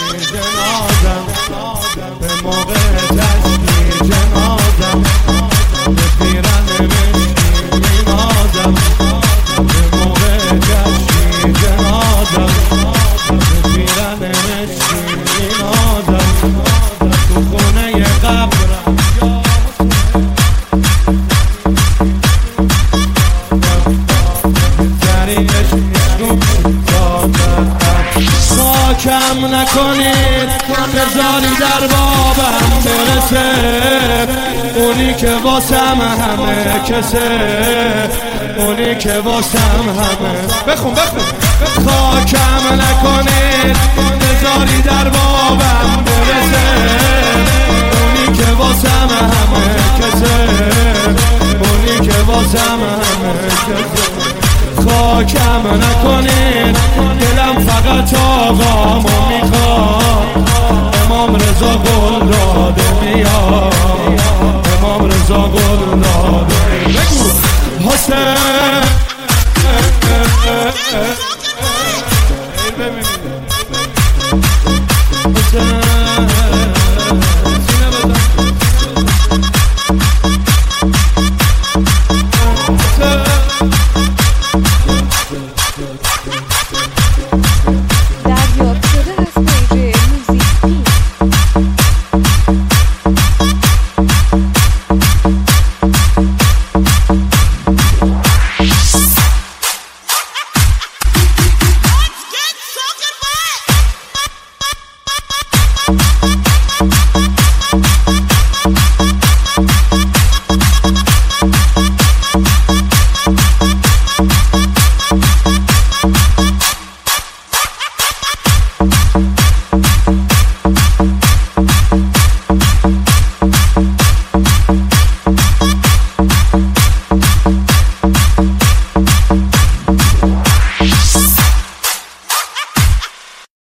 جنازم به موقع تشکیل جنازم بگیرن مشکی مینازم به موقع تشکیل جنازم بگیرن مشکی مینازم تو خونه قبرم کم نکنید بذاری در بابم برسه اونی که واسم همه کسه اونی که واسم همه بخون خاکم نکنید بذاری در بابم برسه اونی که واسم همه کسه اونی که واسم همه کسه خاکم نکنید دلم فقط آقامو میخواد امام رضا گل داده میاد امام رضا گل داده بگو حسین حسین